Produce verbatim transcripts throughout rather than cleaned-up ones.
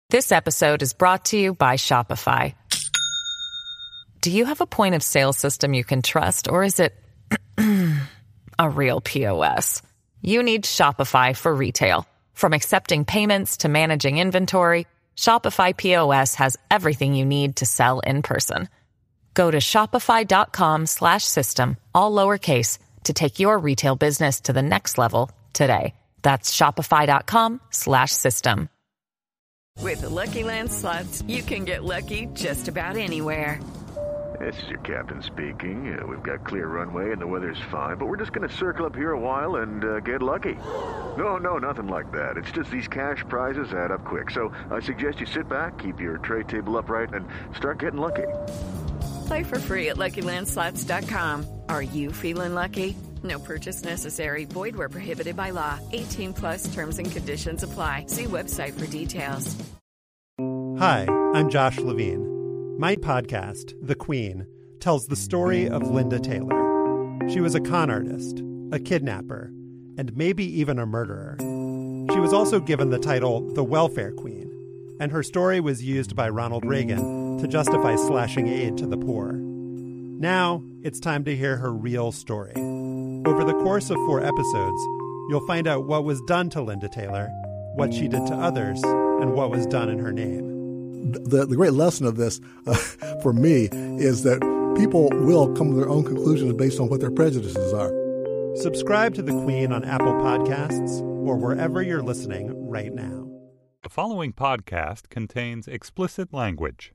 This episode is brought to you by Shopify. Do you have a point of sale system you can trust, or is it a real P O S? You need Shopify for retail. From accepting payments to managing inventory, Shopify P O S has everything you need to sell in person. Go to shopify.com slash system, all lowercase, to take your retail business to the next level today. That's shopify.com slash system. With the Lucky Land Slots, you can get lucky just about anywhere. This is your captain speaking. Uh, we've got clear runway and the weather's fine, but we're just going to circle up here a while and uh, get lucky. No, no, nothing like that. It's just these cash prizes add up quick. So I suggest you sit back, keep your tray table upright, and start getting lucky. Play for free at Lucky Land Slots dot com. Are you feeling lucky? No purchase necessary. Void where prohibited by law. eighteen plus terms and conditions apply. See website for details. Hi, I'm Josh Levine. My podcast, The Queen, tells the story of Linda Taylor. She was a con artist, a kidnapper, and maybe even a murderer. She was also given the title the Welfare Queen, and her story was used by Ronald Reagan to justify slashing aid to the poor. Now, it's time to hear her real story. Over the course of four episodes, you'll find out what was done to Linda Taylor, what she did to others, and what was done in her name. The, the great lesson of this, uh, for me, is that people will come to their own conclusions based on what their prejudices are. Subscribe to The Queen on Apple Podcasts or wherever you're listening right now. The following podcast contains explicit language.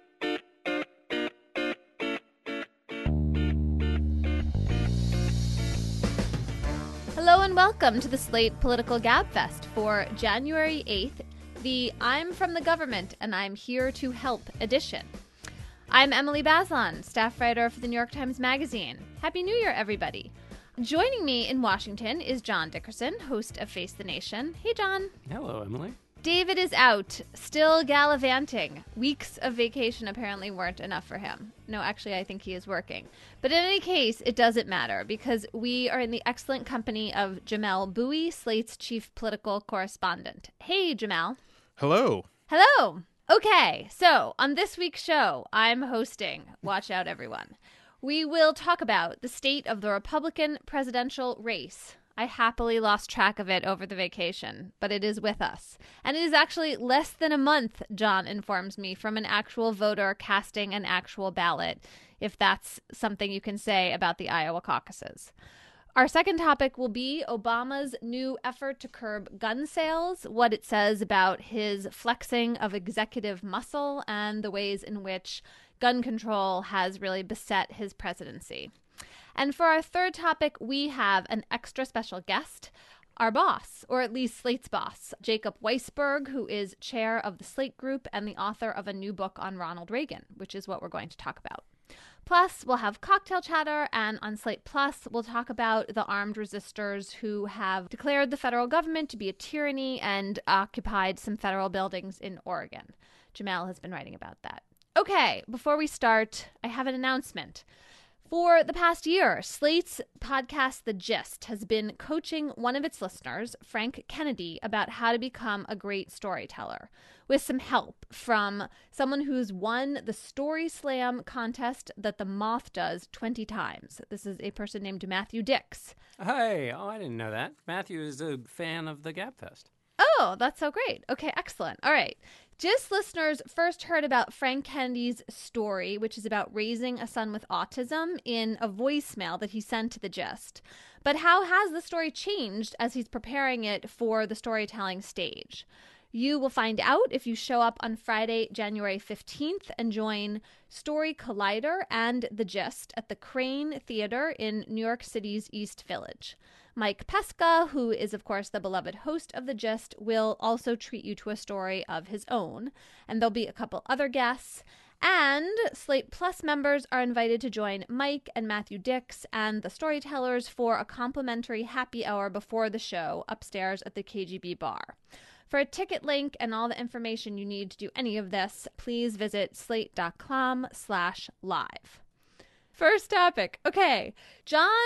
Hello and welcome to the Slate Political Gabfest for January eighth, the I'm from the government and I'm here to help edition. I'm Emily Bazelon, staff writer for the New York Times Magazine. Happy New Year, everybody. Joining me in Washington is John Dickerson, host of Face the Nation. Hey, John. Hello, Emily. David is out, still gallivanting. Weeks of vacation apparently weren't enough for him. No, actually, I think he is working. But in any case, it doesn't matter because we are in the excellent company of Jamelle Bouie, Slate's chief political correspondent. Hey, Jamelle. Hello. Hello. Okay, so on this week's show, I'm hosting. Watch out, everyone. We will talk about the state of the Republican presidential race. I happily lost track of it over the vacation, but it is with us. And it is actually less than a month, John informs me, from an actual voter casting an actual ballot, if that's something you can say about the Iowa caucuses. Our second topic will be Obama's new effort to curb gun sales, what it says about his flexing of executive muscle, and the ways in which gun control has really beset his presidency. And for our third topic, we have an extra special guest, our boss, or at least Slate's boss, Jacob Weisberg, who is chair of the Slate Group and the author of a new book on Ronald Reagan, which is what we're going to talk about. Plus, we'll have cocktail chatter, and on Slate Plus, we'll talk about the armed resistors who have declared the federal government to be a tyranny and occupied some federal buildings in Oregon. Jamelle has been writing about that. Okay, before we start, I have an announcement. For the past year, Slate's podcast The Gist has been coaching one of its listeners, Frank Kennedy, about how to become a great storyteller, with some help from someone who's won the Story Slam contest that The Moth does twenty times. This is a person named Matthew Dix. Hey, oh, I didn't know that. Matthew is a fan of the Gabfest. Oh, that's so great. Okay, excellent. All right. Gist listeners first heard about Frank Kennedy's story, which is about raising a son with autism, in a voicemail that he sent to the Gist. But how has the story changed as he's preparing it for the storytelling stage? You will find out if you show up on Friday, January fifteenth, and join Story Collider and The Gist at the Crane Theater in New York City's East Village. Mike Pesca, who is, of course, the beloved host of The Gist, will also treat you to a story of his own. And there'll be a couple other guests. And Slate Plus members are invited to join Mike and Matthew Dix and the storytellers for a complimentary happy hour before the show upstairs at the K G B bar. For a ticket link and all the information you need to do any of this, please visit slate.com slash live. First topic. Okay, John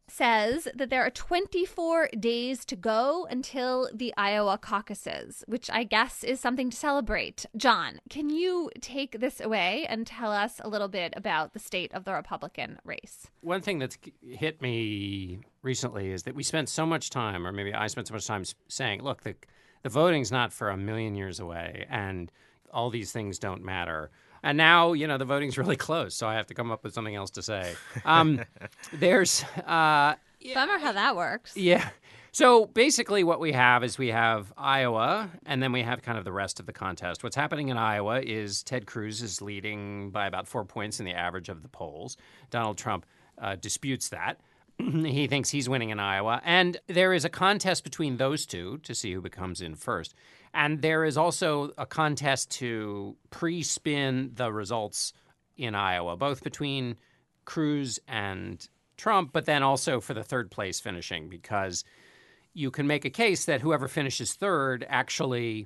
says that there are twenty-four days to go until the Iowa caucuses, which I guess is something to celebrate. John, can you take this away and tell us a little bit about the state of the Republican race? One thing that's hit me recently is that we spent so much time, or maybe I spent so much time saying, look, the, the voting's not for a million years away, and all these things don't matter. And now, you know, the voting's really close, so I have to come up with something else to say. Um, there's... Uh, Bummer how that works. Yeah. So basically what we have is we have Iowa, and then we have kind of the rest of the contest. What's happening in Iowa is Ted Cruz is leading by about four points in the average of the polls. Donald Trump uh, disputes that. He thinks he's winning in Iowa. And there is a contest between those two to see who becomes in first. And there is also a contest to pre-spin the results in Iowa, both between Cruz and Trump, but then also for the third place finishing, because you can make a case that whoever finishes third actually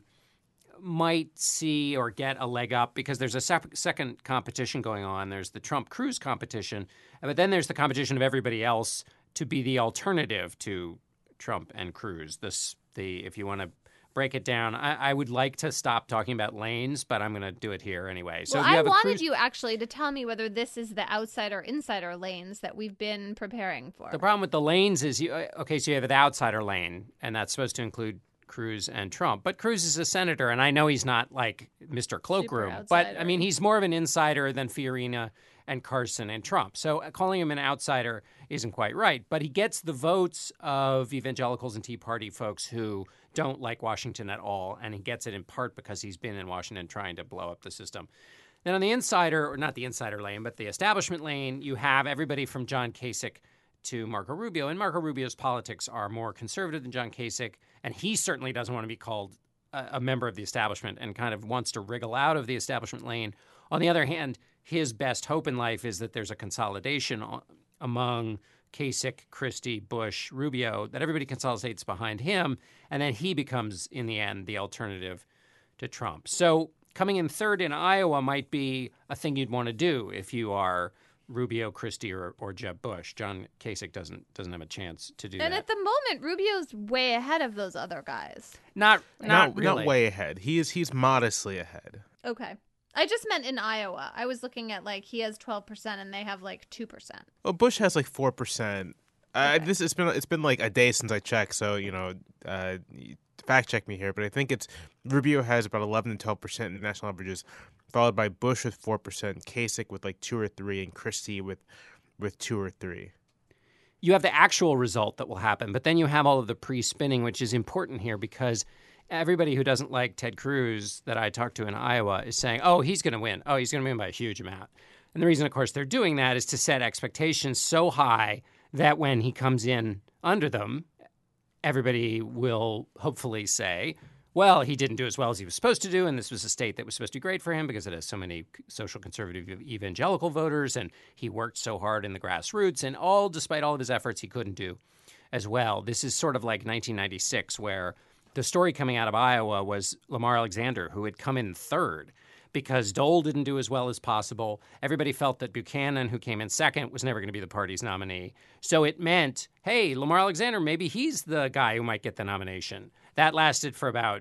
might see or get a leg up because there's a sep- second competition going on. There's the Trump-Cruz competition, but then there's the competition of everybody else to be the alternative to Trump and Cruz. This, the if you want to break it down, I, I would like to stop talking about lanes, but I'm going to do it here anyway. So well, if you I have a wanted Cruz- you actually to tell me whether this is the outsider insider lanes that we've been preparing for. The problem with the lanes is, you okay, so you have the outsider lane, and that's supposed to include Cruz and Trump. But Cruz is a senator, and I know he's not like Mister Cloakroom, but I mean, he's more of an insider than Fiorina and Carson and Trump. So calling him an outsider isn't quite right. But he gets the votes of evangelicals and Tea Party folks who don't like Washington at all, and he gets it in part because he's been in Washington trying to blow up the system. Then on the insider, or not the insider lane, but the establishment lane, you have everybody from John Kasich to Marco Rubio. And Marco Rubio's politics are more conservative than John Kasich, and he certainly doesn't want to be called a, a member of the establishment and kind of wants to wriggle out of the establishment lane. On the other hand, his best hope in life is that there's a consolidation among Kasich, Christie, Bush, Rubio, that everybody consolidates behind him, and then he becomes, in the end, the alternative to Trump. So coming in third in Iowa might be a thing you'd want to do if you are Rubio, Christie, or, or Jeb Bush. John Kasich doesn't doesn't have a chance to do and that. And at the moment, Rubio's way ahead of those other guys. Not not, not really. Not way ahead. He is he's modestly ahead. Okay. I just meant in Iowa. I was looking at, like, he has twelve percent and they have, like, two percent. Well, Bush has, like, four percent. Uh, Okay. this it's been it's been like a day since I checked, so you know, uh, fact check me here. But I think it's Rubio has about eleven and twelve percent in the national averages, followed by Bush with four percent, Kasich with like two or three, and Christie with with two or three. You have the actual result that will happen, but then you have all of the pre-spinning, which is important here because everybody who doesn't like Ted Cruz that I talked to in Iowa is saying, "Oh, he's going to win. Oh, he's going to win by a huge amount." And the reason, of course, they're doing that is to set expectations so high that when he comes in under them, everybody will hopefully say, well, he didn't do as well as he was supposed to do, and this was a state that was supposed to be great for him because it has so many social conservative evangelical voters, and he worked so hard in the grassroots, and all, despite all of his efforts, he couldn't do as well. This is sort of like nineteen ninety-six, where the story coming out of Iowa was Lamar Alexander, who had come in third, because Dole didn't do as well as possible. Everybody felt that Buchanan, who came in second, was never going to be the party's nominee. So it meant, hey, Lamar Alexander, maybe he's the guy who might get the nomination. That lasted for about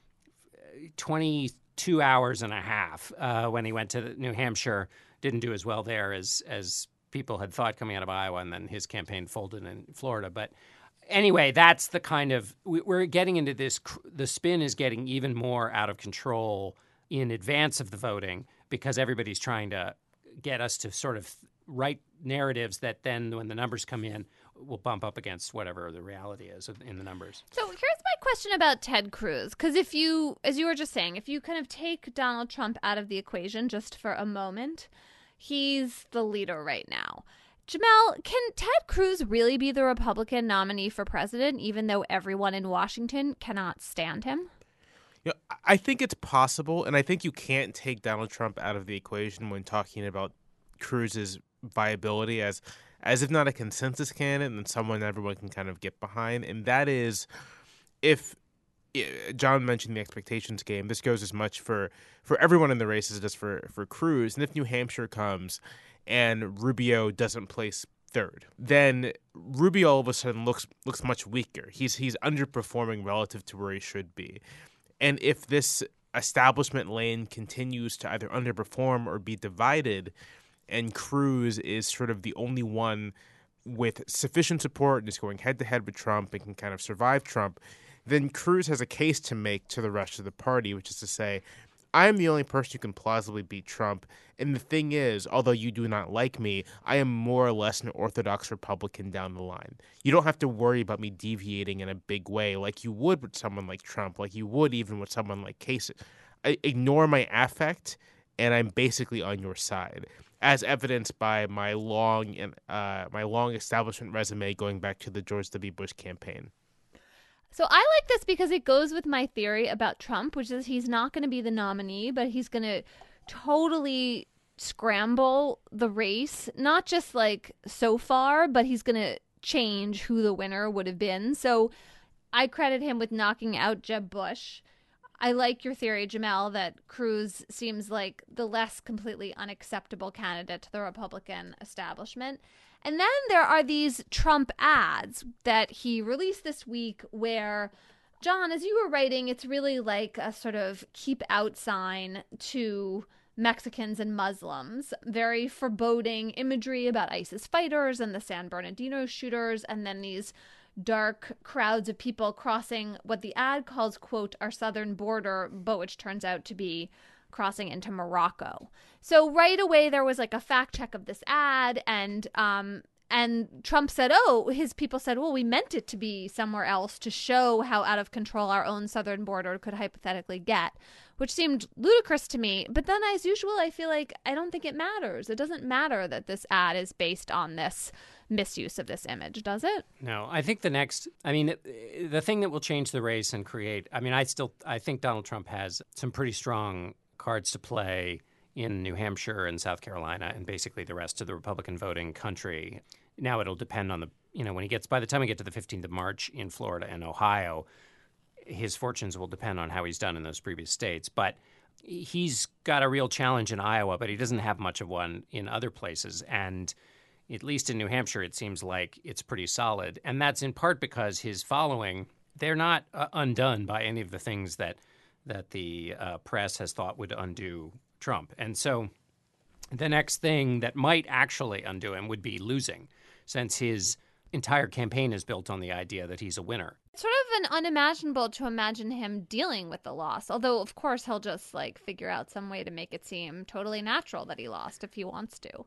twenty-two hours and a half uh, when he went to New Hampshire. Didn't do as well there as as people had thought coming out of Iowa, and then his campaign folded in Florida. But anyway, that's the kind of – we're getting into this – the spin is getting even more out of control in advance of the voting because everybody's trying to get us to sort of write narratives that then when the numbers come in will bump up against whatever the reality is in the numbers. So here's my question about Ted Cruz. Because if you, as you were just saying, if you kind of take Donald Trump out of the equation just for a moment, he's the leader right now. Jamelle, can Ted Cruz really be the Republican nominee for president even though everyone in Washington cannot stand him? You know, I think it's possible, and I think you can't take Donald Trump out of the equation when talking about Cruz's viability as, as if not a consensus candidate and someone everyone can kind of get behind. And that is, if John mentioned the expectations game, this goes as much for, for everyone in the race as it does for, for Cruz. And if New Hampshire comes and Rubio doesn't place third, then Rubio all of a sudden looks looks much weaker. He's he's underperforming relative to where he should be. And if this establishment lane continues to either underperform or be divided, and Cruz is sort of the only one with sufficient support and is going head-to-head with Trump and can kind of survive Trump, then Cruz has a case to make to the rest of the party, which is to say, I am the only person who can plausibly beat Trump. And the thing is, although you do not like me, I am more or less an orthodox Republican down the line. You don't have to worry about me deviating in a big way like you would with someone like Trump, like you would even with someone like Kasich. I ignore my affect, and I'm basically on your side, as evidenced by my long and uh, my long establishment resume going back to the George W. Bush campaign. So I like this because it goes with my theory about Trump, which is he's not going to be the nominee, but he's going to totally scramble the race, not just like so far, but he's going to change who the winner would have been. So I credit him with knocking out Jeb Bush. I like your theory, Jamel, that Cruz seems like the less completely unacceptable candidate to the Republican establishment. And then there are these Trump ads that he released this week where, John, as you were writing, it's really like a sort of keep out sign to Mexicans and Muslims. Very foreboding imagery about ISIS fighters and the San Bernardino shooters, and then these dark crowds of people crossing what the ad calls, quote, our southern border, but which turns out to be crossing into Morocco. So right away there was like a fact check of this ad, and um and Trump said, oh, his people said, well, we meant it to be somewhere else to show how out of control our own southern border could hypothetically get, which seemed ludicrous to me. But then, as usual, I feel like I don't think it matters. It doesn't matter that this ad is based on this misuse of this image, does it? No, I think the next, I mean, the thing that will change the race and create, I mean, I still, I think Donald Trump has some pretty strong cards to play in New Hampshire and South Carolina and basically the rest of the Republican voting country. Now it'll depend on the, you know, when he gets, by the time we get to the fifteenth of March in Florida and Ohio, his fortunes will depend on how he's done in those previous states. But he's got a real challenge in Iowa, but he doesn't have much of one in other places. And at least in New Hampshire, it seems like it's pretty solid. And that's in part because his following, they're not uh, undone by any of the things that that the uh, press has thought would undo Trump. And so the next thing that might actually undo him would be losing, since his entire campaign is built on the idea that he's a winner. It's sort of an unimaginable to imagine him dealing with the loss, although, of course, he'll just like figure out some way to make it seem totally natural that he lost if he wants to.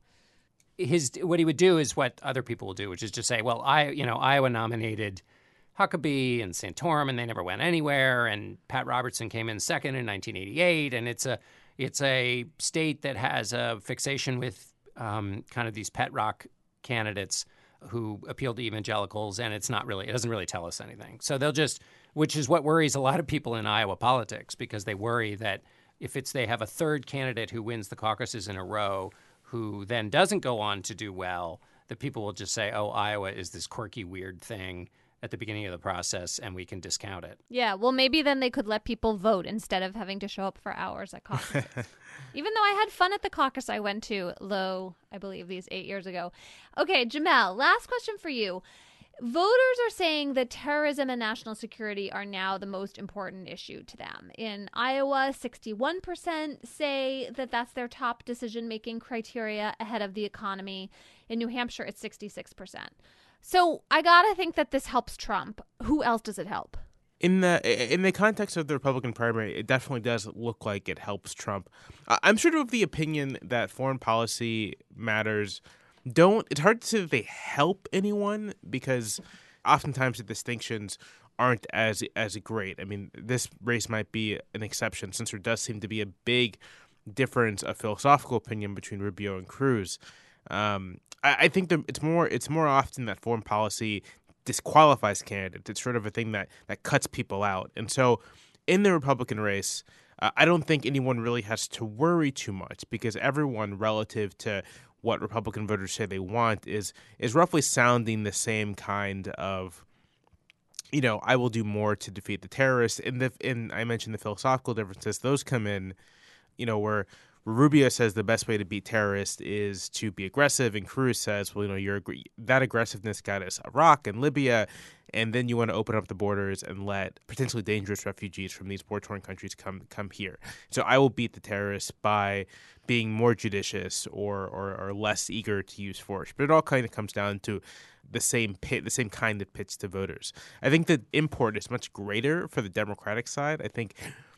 His what he would do is what other people will do, which is just say, well, I, you know, Iowa nominated Huckabee and Santorum, and they never went anywhere. And Pat Robertson came in second in nineteen eighty-eight, and it's a it's a state that has a fixation with um, kind of these pet rock candidates who appeal to evangelicals, and it's not really it doesn't really tell us anything. So they'll just, which is what worries a lot of people in Iowa politics, because they worry that if it's they have a third candidate who wins the caucuses in a row, who then doesn't go on to do well, that people will just say, oh, Iowa is this quirky, weird thing at the beginning of the process, and we can discount it. Yeah, well, maybe then they could let people vote instead of having to show up for hours at caucuses. Even though I had fun at the caucus I went to, low, I believe, these eight years ago. Okay, Jamel, last question for you. Voters are saying that terrorism and national security are now the most important issue to them. In Iowa, sixty-one percent say that that's their top decision-making criteria ahead of the economy. In New Hampshire, it's sixty-six percent. So I gotta think that this helps Trump. Who else does it help? In the in the context of the Republican primary, it definitely does look like it helps Trump. I'm sort of of the opinion that foreign policy matters don't. It's hard to say that they help anyone, because oftentimes the distinctions aren't as as great. I mean, this race might be an exception, since there does seem to be a big difference of philosophical opinion between Rubio and Cruz. Um, I, I think that it's more it's more often that foreign policy disqualifies candidates. It's sort of a thing that, that cuts people out. And so in the Republican race, uh, I don't think anyone really has to worry too much, because everyone, relative to what Republican voters say they want, is is roughly sounding the same kind of, you know, I will do more to defeat the terrorists. And the, and I mentioned the philosophical differences. Those come in, you know, where Rubio says the best way to beat terrorists is to be aggressive, and Cruz says, well, you know, you're, that aggressiveness got us Iraq and Libya, and then you want to open up the borders and let potentially dangerous refugees from these war-torn countries come come here. So I will beat the terrorists by being more judicious or, or, or less eager to use force. But it all kind of comes down to the same pit, the same kind of pitch to voters. I think the import is much greater for the Democratic side. I think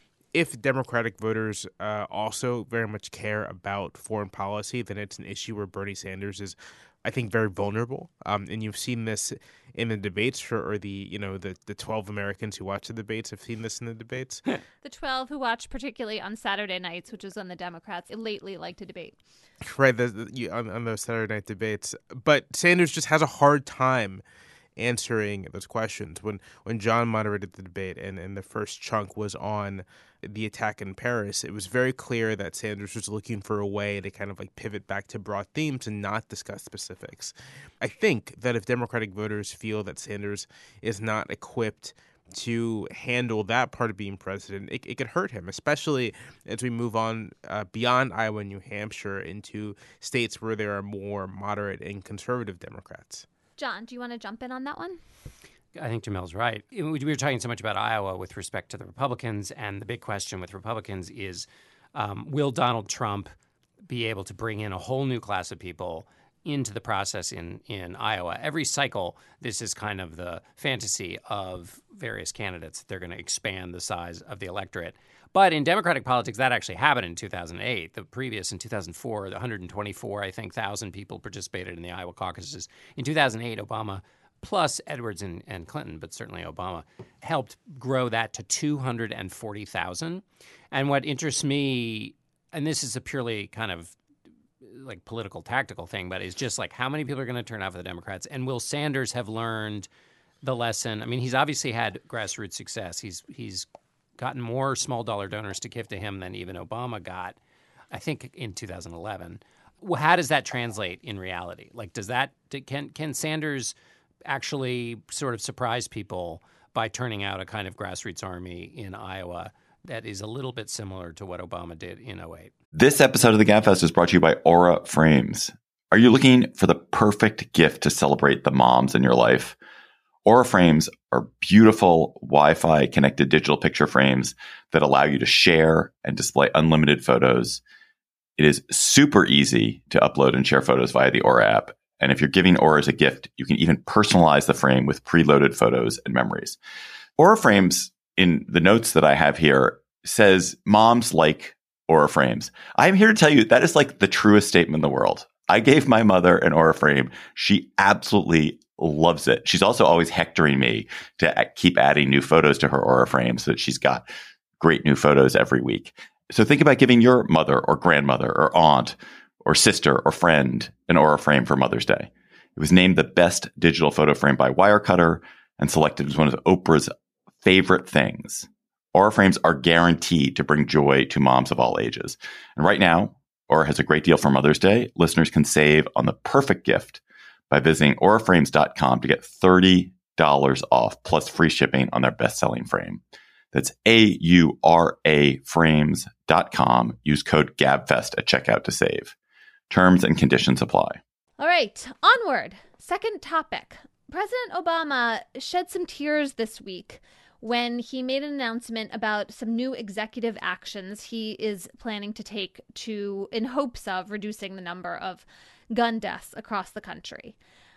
if Democratic voters uh, also very much care about foreign policy, then it's an issue where Bernie Sanders is, I think, very vulnerable. Um, and you've seen this in the debates, for, or the you know the, the twelve Americans who watch the debates have seen this in the debates. The twelve who watch particularly on Saturday nights, which is when the Democrats lately like to debate. Right, the, the, you, on, on those Saturday night debates. But Sanders just has a hard time answering those questions. When when John moderated the debate and, and the first chunk was on the attack in Paris, it was very clear that Sanders was looking for a way to kind of like pivot back to broad themes and not discuss specifics. I think that if Democratic voters feel that Sanders is not equipped to handle that part of being president, it, it could hurt him, especially as we move on uh, beyond Iowa and New Hampshire into states where there are more moderate and conservative Democrats. John, do you want to jump in on that one? I think Jamel's right. We were talking so much about Iowa with respect to the Republicans, and the big question with Republicans is, um, will Donald Trump be able to bring in a whole new class of people into the process in, in Iowa? Every cycle, this is kind of the fantasy of various candidates. They're going to expand the size of the electorate. But in Democratic politics, that actually happened in two thousand eight. The previous, in two thousand four, the one hundred twenty-four, I think, thousand people participated in the Iowa caucuses. In two thousand eight, Obama, plus Edwards and, and Clinton, but certainly Obama, helped grow that to two hundred forty thousand. And what interests me, and this is a purely kind of like political tactical thing, but is just like how many people are going to turn out for the Democrats, and will Sanders have learned the lesson? I mean, he's obviously had grassroots success. He's he's gotten more small dollar donors to give to him than even Obama got, I think, in two thousand eleven. Well, how does that translate in reality? Like, does that can can Sanders actually sort of surprise people by turning out a kind of grassroots army in Iowa that is a little bit similar to what Obama did in oh eight? This episode of the GabFest is brought to you by Aura Frames. Are you looking for the perfect gift to celebrate the moms in your life? Aura Frames are beautiful Wi-Fi connected digital picture frames that allow you to share and display unlimited photos. It is super easy to upload and share photos via the Aura app. And if you're giving Aura as a gift, you can even personalize the frame with preloaded photos and memories. Aura Frames, in the notes that I have here, says moms like Aura Frames. I'm here to tell you that is like the truest statement in the world. I gave my mother an Aura frame. She absolutely loves it. She's also always hectoring me to keep adding new photos to her Aura frame so that she's got great new photos every week. So think about giving your mother or grandmother or aunt or sister or friend an Aura frame for Mother's Day. It was named the best digital photo frame by Wirecutter and selected as one of Oprah's favorite things. Aura frames are guaranteed to bring joy to moms of all ages. And right now, Aura has a great deal for Mother's Day. Listeners can save on the perfect gift by visiting aura frames dot com to get thirty dollars off plus free shipping on their best-selling frame. That's A U R A frames dot com. Use code GABFEST at checkout to save. Terms and conditions apply. All right, onward. Second topic. President Obama shed some tears this week when he made an announcement about some new executive actions he is planning to take to, in hopes of reducing the number of gun deaths across the country.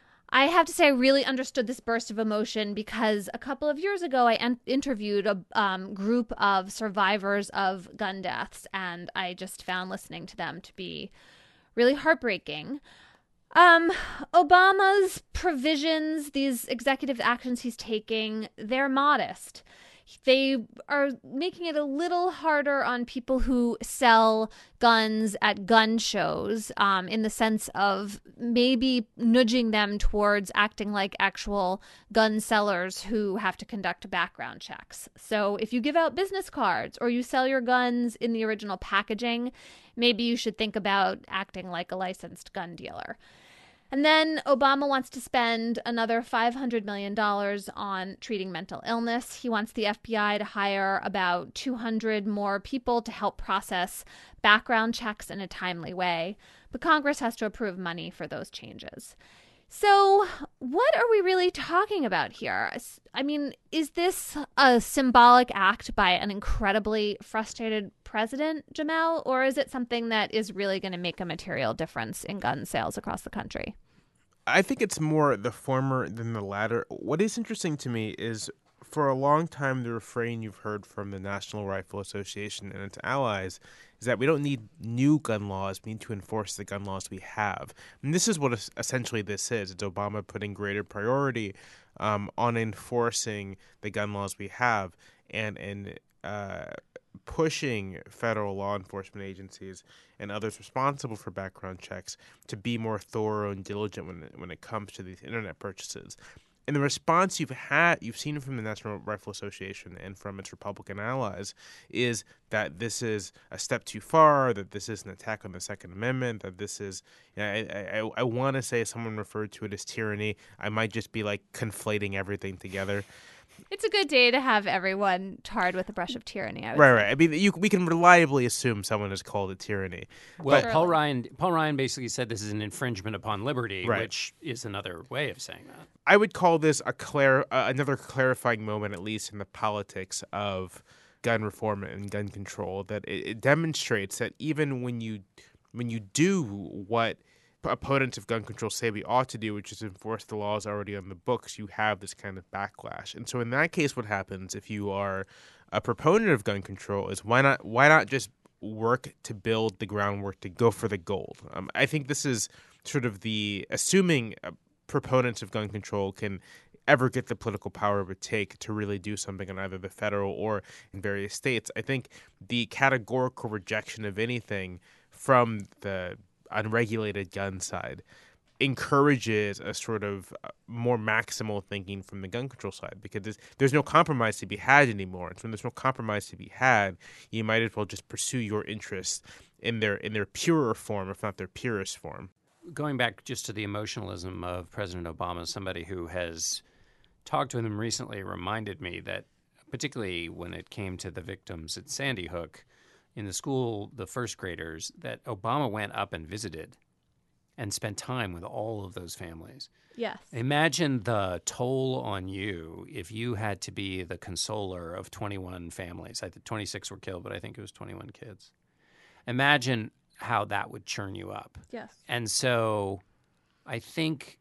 I have to say I really understood this burst of emotion because a couple of years ago I en- interviewed a um, group of survivors of gun deaths, and I just found listening to them to be really heartbreaking. Um, Obama's provisions, these executive actions he's taking, they're modest. They are making it a little harder on people who sell guns at gun shows, um, in the sense of maybe nudging them towards acting like actual gun sellers who have to conduct background checks. So if you give out business cards or you sell your guns in the original packaging, maybe you should think about acting like a licensed gun dealer. And then Obama wants to spend another five hundred million dollars on treating mental illness. He wants the F B I to hire about two hundred more people to help process background checks in a timely way. But Congress has to approve money for those changes. So what are we really talking about here? I mean, is this a symbolic act by an incredibly frustrated president, Jamelle, or is it something that is really going to make a material difference in gun sales across the country? I think it's more the former than the latter. What is interesting to me is for a long time, the refrain you've heard from the National Rifle Association and its allies is that we don't need new gun laws. We need to enforce the gun laws we have. And this is what essentially this is. It's Obama putting greater priority um, on enforcing the gun laws we have and, and uh, pushing federal law enforcement agencies and others responsible for background checks to be more thorough and diligent when it, when it comes to these internet purchases. And the response you've had, you've seen from the National Rifle Association and from its Republican allies is that this is a step too far, that this is an attack on the Second Amendment, that this is, you know, I, I, I want to say someone referred to it as tyranny. I might just be like conflating everything together. It's a good day to have everyone tarred with a brush of tyranny. I would right, say. right. I mean, you, we can reliably assume someone has called it tyranny. Well, but, Paul Ryan, Paul Ryan basically said this is an infringement upon liberty, right. which is another way of saying that. I would call this a clar- uh, another clarifying moment, at least in the politics of gun reform and gun control. That it, it demonstrates that even when you when you do what opponents of gun control say we ought to do, which is enforce the laws already on the books, you have this kind of backlash. And so in that case, what happens if you are a proponent of gun control is why not why not just work to build the groundwork to go for the gold? Um, I think this is sort of the assuming uh, proponents of gun control can ever get the political power it would take to really do something in either the federal or in various states. I think the categorical rejection of anything from the unregulated gun side encourages a sort of more maximal thinking from the gun control side, because there's, there's no compromise to be had anymore. And so when there's no compromise to be had, you might as well just pursue your interests in their in their purer form, if not their purest form. Going back just to the emotionalism of President Obama, somebody who has talked to him recently reminded me that, particularly when it came to the victims at Sandy Hook, in the school, the first graders, that Obama went up and visited and spent time with all of those families. Yes. Imagine the toll on you if you had to be the consoler of twenty-one families. I think twenty-six were killed, but I think it was twenty-one kids. Imagine how that would churn you up. Yes. And so I think,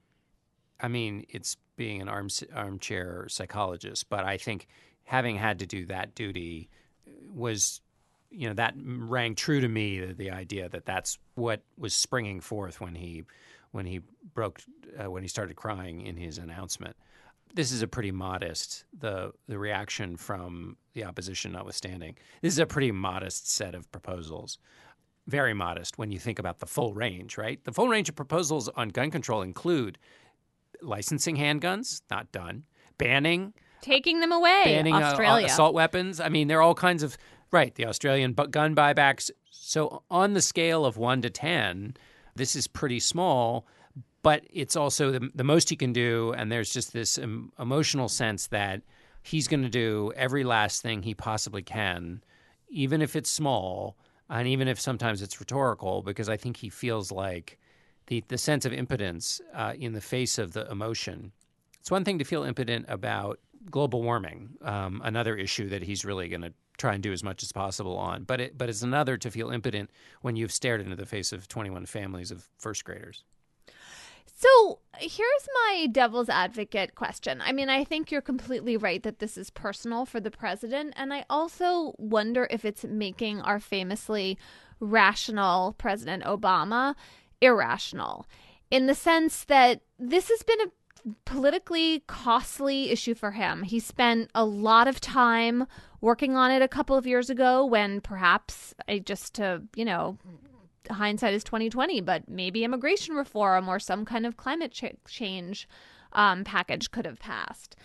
I mean, it's being an arm, armchair psychologist, but I think having had to do that duty was, you know, that rang true to me, the, the idea that that's what was springing forth when he when he broke, uh, when he started crying in his announcement. This is a pretty modest, the the reaction from the opposition notwithstanding, this is a pretty modest set of proposals. Very modest when you think about the full range, right? The full range of proposals on gun control include licensing handguns, not done, banning. Taking them away, banning Australia. Uh, assault weapons. I mean, there are all kinds of, right, the Australian bu- gun buybacks. So on the scale of one to ten, this is pretty small, but it's also the, the most he can do, and there's just this um, emotional sense that he's going to do every last thing he possibly can, even if it's small, and even if sometimes it's rhetorical, because I think he feels like the, the sense of impotence uh, in the face of the emotion. It's one thing to feel impotent about global warming, um, another issue that he's really going to try and do as much as possible on. But it, but it's another to feel impotent when you've stared into the face of twenty-one families of first graders. So here's my devil's advocate question. I mean, I think you're completely right that this is personal for the president. And I also wonder if it's making our famously rational President Obama irrational, in the sense that this has been a politically costly issue for him. He spent a lot of time working on it a couple of years ago when perhaps I just to, you know, hindsight is twenty twenty, but maybe immigration reform or some kind of climate ch- change um, package could have passed.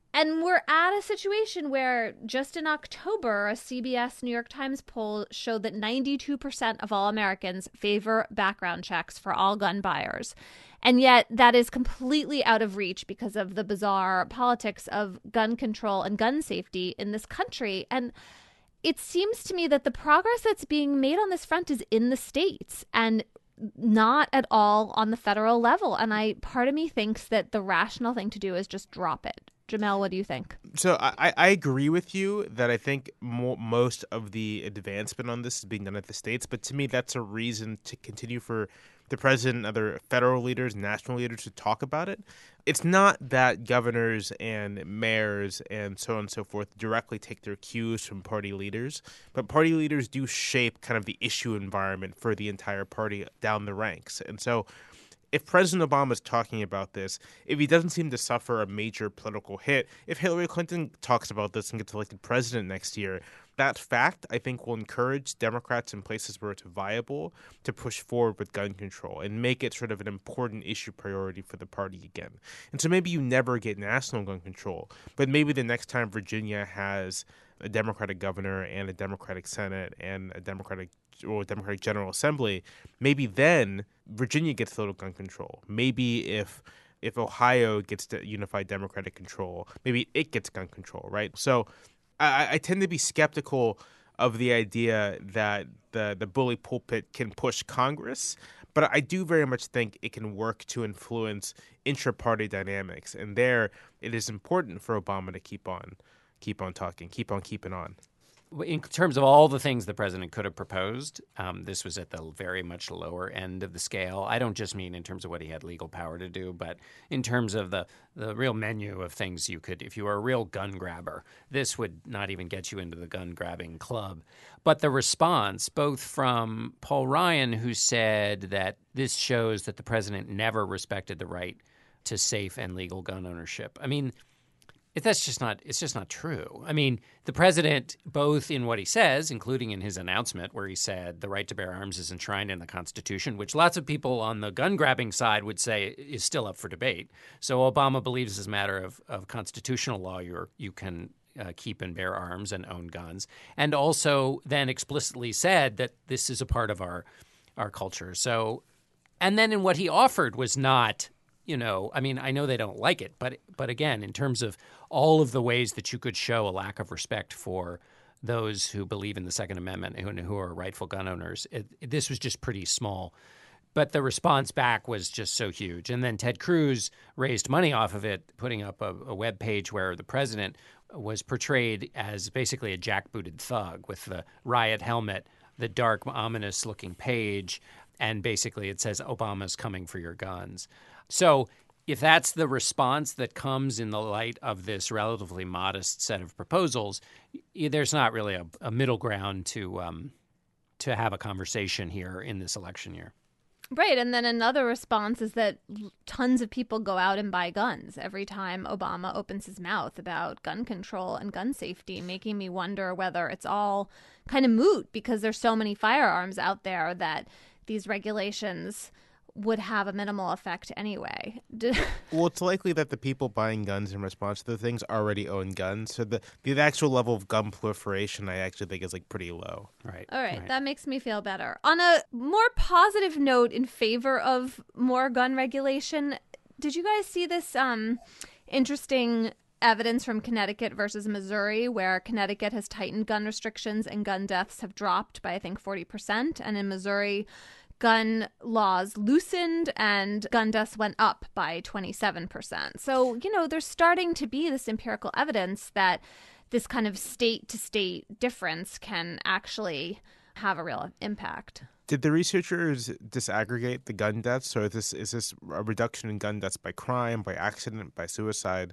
And we're at a situation where just in October, a C B S New York Times poll showed that ninety-two percent of all Americans favor background checks for all gun buyers. And yet that is completely out of reach because of the bizarre politics of gun control and gun safety in this country. And it seems to me that the progress that's being made on this front is in the states and not at all on the federal level. And I part of me thinks that the rational thing to do is just drop it. Jamel, what do you think? So I, I agree with you that I think mo- most of the advancement on this is being done at the states. But to me, that's a reason to continue for the president and other federal leaders, national leaders to talk about it. It's not that governors and mayors and so on and so forth directly take their cues from party leaders, but party leaders do shape kind of the issue environment for the entire party down the ranks. And so if President Obama is talking about this, if he doesn't seem to suffer a major political hit, if Hillary Clinton talks about this and gets elected president next year, that fact, I think, will encourage Democrats in places where it's viable to push forward with gun control and make it sort of an important issue priority for the party again. And so maybe you never get national gun control, but maybe the next time Virginia has a Democratic governor and a Democratic Senate and a Democratic or Democratic General Assembly, maybe then Virginia gets total gun control. Maybe if if Ohio gets to unified Democratic control, maybe it gets gun control, right? So I, I tend to be skeptical of the idea that the, the bully pulpit can push Congress, but I do very much think it can work to influence intra-party dynamics. And there, it is important for Obama to keep on, keep on talking, keep on keeping on. In terms of all the things the president could have proposed, um, this was at the very much lower end of the scale. I don't just mean in terms of what he had legal power to do, but in terms of the, the real menu of things you could, if you were a real gun grabber, this would not even get you into the gun grabbing club. But the response, both from Paul Ryan, who said that this shows that the president never respected the right to safe and legal gun ownership. I mean, If that's just not, it's just not true. I mean, the president, both in what he says, including in his announcement where he said the right to bear arms is enshrined in the Constitution, which lots of people on the gun-grabbing side would say is still up for debate. So Obama believes as a matter of, of constitutional law, you're, you can uh, keep and bear arms and own guns, and also then explicitly said that this is a part of our our culture. So, and then in what he offered was not, you know, I mean, I know they don't like it, but but again, in terms of all of the ways that you could show a lack of respect for those who believe in the Second Amendment and who are rightful gun owners, it, it, this was just pretty small. But the response back was just so huge. And then Ted Cruz raised money off of it, putting up a, a web page where the president was portrayed as basically a jackbooted thug with the riot helmet, the dark, ominous-looking page, and basically it says, Obama's coming for your guns. So if that's the response that comes in the light of this relatively modest set of proposals, there's not really a, a middle ground to um, to have a conversation here in this election year. Right. And then another response is that tons of people go out and buy guns every time Obama opens his mouth about gun control and gun safety, making me wonder whether it's all kind of moot because there's so many firearms out there that these regulations would have a minimal effect anyway. Well, it's likely that the people buying guns in response to the things already own guns. So the, the actual level of gun proliferation, I actually think, is like pretty low. Right. All right. right. That makes me feel better. On a more positive note in favor of more gun regulation, did you guys see this um, interesting evidence from Connecticut versus Missouri, where Connecticut has tightened gun restrictions and gun deaths have dropped by, I think, forty percent. And in Missouri, gun laws loosened and gun deaths went up by twenty-seven percent. So, you know, there's starting to be this empirical evidence that this kind of state-to-state difference can actually have a real impact. Did the researchers disaggregate the gun deaths? So is this, is this a reduction in gun deaths by crime, by accident, by suicide?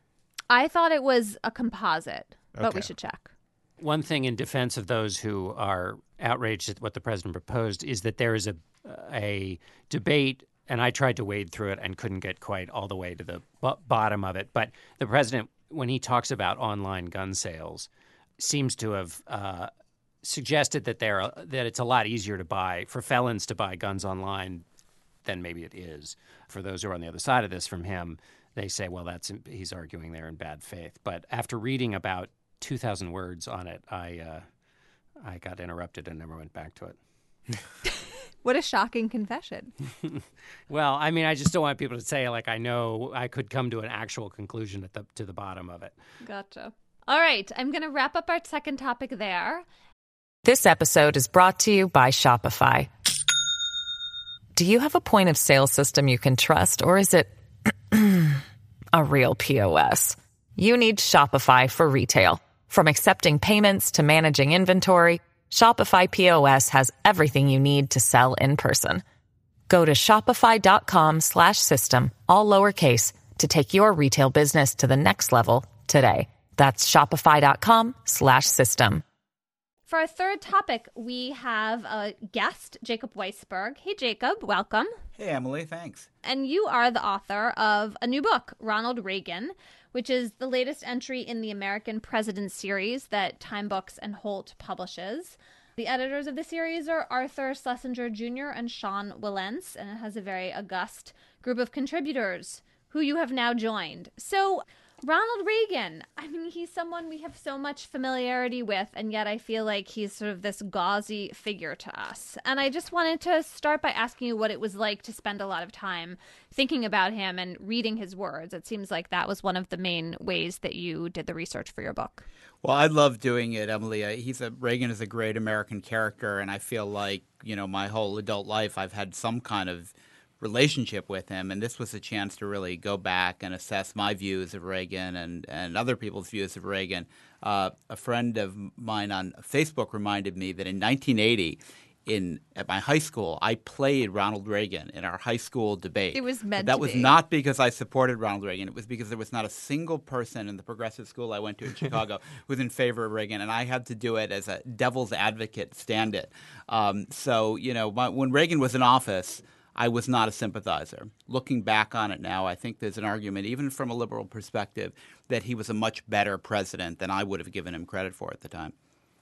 I thought it was a composite, but Okay. we should check. One thing in defense of those who are outraged at what the president proposed is that there is a a debate, and I tried to wade through it and couldn't get quite all the way to the b- bottom of it. But the president, when he talks about online gun sales, seems to have uh, suggested that there that it's a lot easier to buy for felons to buy guns online than maybe it is for those who are on the other side of this from him. they say, well, that's he's arguing there in bad faith. But after reading about two thousand words on it, I uh, I got interrupted and never went back to it. What a shocking confession. Well, I mean, I just don't want people to say, like, I know I could come to an actual conclusion at the to the bottom of it. Gotcha. All right, I'm going to wrap up our second topic there. This episode is brought to you by Shopify. Do you have a point of sale system you can trust, or is it a real P O S? You need Shopify for retail. From accepting payments to managing inventory, Shopify P O S has everything you need to sell in person. Go to shopify.com slash system, all lowercase, to take your retail business to the next level today. That's shopify.com slash system. For our third topic, we have a guest, Jacob Weisberg. Hey, Jacob, welcome. Hey, Emily, thanks. And you are the author of a new book, Ronald Reagan, which is the latest entry in the American President series that Time Books and Holt publishes. The editors of the series are Arthur Schlesinger Junior and Sean Wilentz, and it has a very august group of contributors who you have now joined. So, Ronald Reagan, I mean, he's someone we have so much familiarity with, and yet I feel like he's sort of this gauzy figure to us. And I just wanted to start by asking you what it was like to spend a lot of time thinking about him and reading his words. It seems like that was one of the main ways that you did the research for your book. Well, I love doing it, Emily. Uh, he's a Reagan is a great American character, and I feel like, you know, my whole adult life I've had some kind of relationship with him, and this was a chance to really go back and assess my views of Reagan and, and other people's views of Reagan. Uh, a friend of mine on Facebook reminded me that in nineteen eighty, in at my high school, I played Ronald Reagan in our high school debate. It was meant but that to was be. not because I supported Ronald Reagan. It was because there was not a single person in the progressive school I went to in Chicago who was in favor of Reagan, and I had to do it as a devil's advocate stand-it. Um, so, you know, my, when Reagan was in office, I was not a sympathizer. Looking back on it now, I think there's an argument, even from a liberal perspective, that he was a much better president than I would have given him credit for at the time.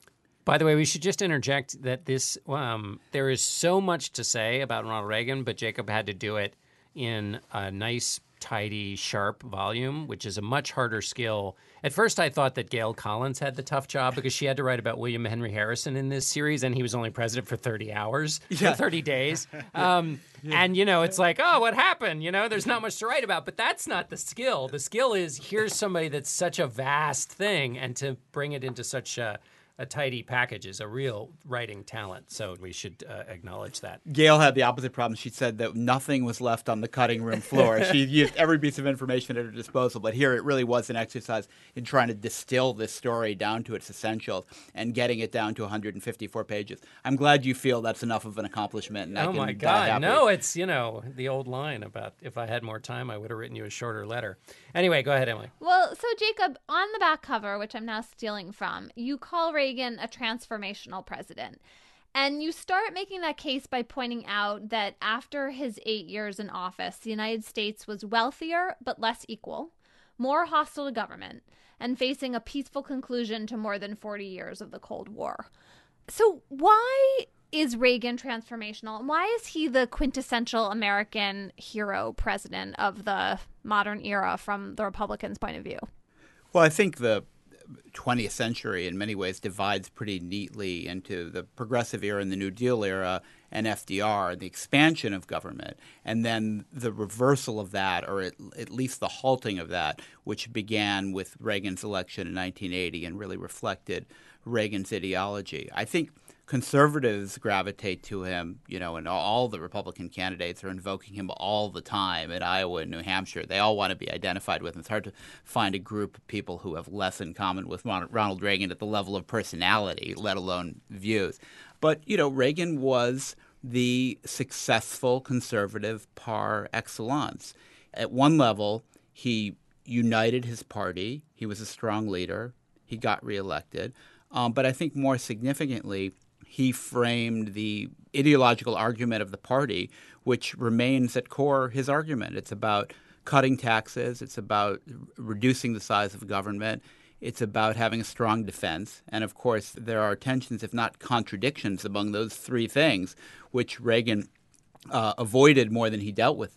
By the way, we should just interject that this um, there is so much to say about Ronald Reagan, but Jacob had to do it in a nice, tidy, sharp volume, which is a much harder skill. At first, I thought that Gail Collins had the tough job because she had to write about William Henry Harrison in this series, and he was only president for thirty hours, yeah. for thirty days. Um, yeah. And, you know, it's like, oh, what happened? You know, there's not much to write about. But that's not the skill. The skill is here's somebody that's such a vast thing, and to bring it into such a a tidy package is a real writing talent, so we should uh, acknowledge that. Gail had the opposite problem. She said that nothing was left on the cutting room floor. She used every piece of information at her disposal, but here it really was an exercise in trying to distill this story down to its essentials and getting it down to one hundred fifty-four pages. I'm glad you feel that's enough of an accomplishment. And I oh can my die God, happy. no, it's, you know, the old line about if I had more time, I would have written you a shorter letter. Anyway, go ahead, Emily. Well, so Jacob, on the back cover, which I'm now stealing from, you call Reagan a transformational president. And you start making that case by pointing out that after his eight years in office, the United States was wealthier but less equal, more hostile to government, and facing a peaceful conclusion to more than forty years of the Cold War. So why is Reagan transformational? And why is he the quintessential American hero president of the modern era from the Republicans' point of view? Well, I think the twentieth century in many ways divides pretty neatly into the progressive era and the New Deal era and F D R, the expansion of government, and then the reversal of that, or at, at least the halting of that, which began with Reagan's election in nineteen eighty and really reflected Reagan's ideology. I think conservatives gravitate to him, you know, and all the Republican candidates are invoking him all the time in Iowa and New Hampshire. They all want to be identified with him. It's hard to find a group of people who have less in common with Ronald Reagan at the level of personality, let alone views. But, you know, Reagan was the successful conservative par excellence. At one level, he united his party. He was a strong leader. He got reelected. Um, but I think more significantly, he framed the ideological argument of the party, which remains at core his argument. It's about cutting taxes. It's about reducing the size of government. It's about having a strong defense. And, of course, there are tensions, if not contradictions, among those three things, which Reagan uh, avoided more than he dealt with them.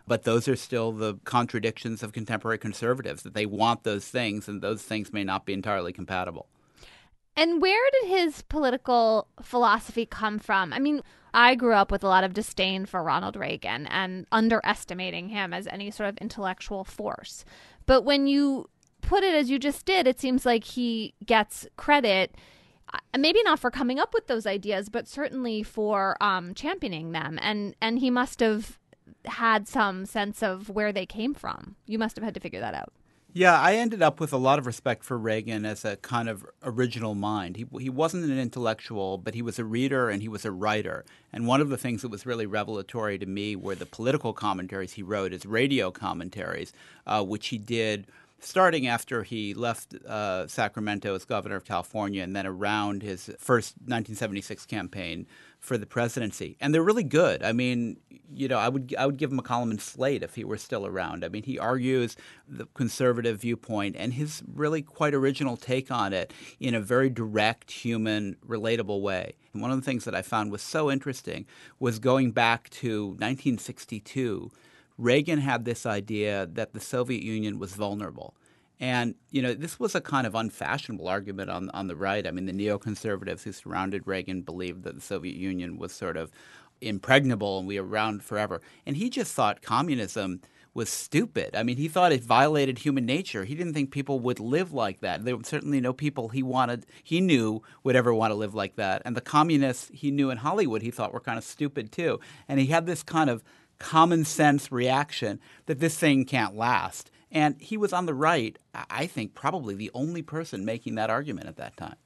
But those are still the contradictions of contemporary conservatives, that they want those things, and those things may not be entirely compatible. And where did his political philosophy come from? I mean, I grew up with a lot of disdain for Ronald Reagan and underestimating him as any sort of intellectual force. But when you put it as you just did, it seems like he gets credit, maybe not for coming up with those ideas, but certainly for um, championing them. And, and he must have had some sense of where they came from. You must have had to figure that out. Yeah, I ended up with a lot of respect for Reagan as a kind of original mind. He he wasn't an intellectual, but he was a reader and he was a writer. And one of the things that was really revelatory to me were the political commentaries he wrote, his radio commentaries, uh, which he did starting after he left uh, Sacramento as governor of California and then around his first nineteen seventy-six campaign for the presidency. And they're really good. I mean, you know, I would I would give him a column in Slate if he were still around. I mean, he argues the conservative viewpoint and his really quite original take on it in a very direct, human, relatable way. And one of the things that I found was so interesting was going back to nineteen sixty-two, Reagan had this idea that the Soviet Union was vulnerable. And, you know, this was a kind of unfashionable argument on, on the right. I mean, the neoconservatives who surrounded Reagan believed that the Soviet Union was sort of impregnable and we were around forever. And he just thought communism was stupid. I mean, he thought it violated human nature. He didn't think people would live like that. There were certainly no people he wanted, he knew would ever want to live like that. And the communists he knew in Hollywood he thought were kind of stupid too. And he had this kind of common sense reaction that this thing can't last. And he was on the right, I think, probably the only person making that argument at that time.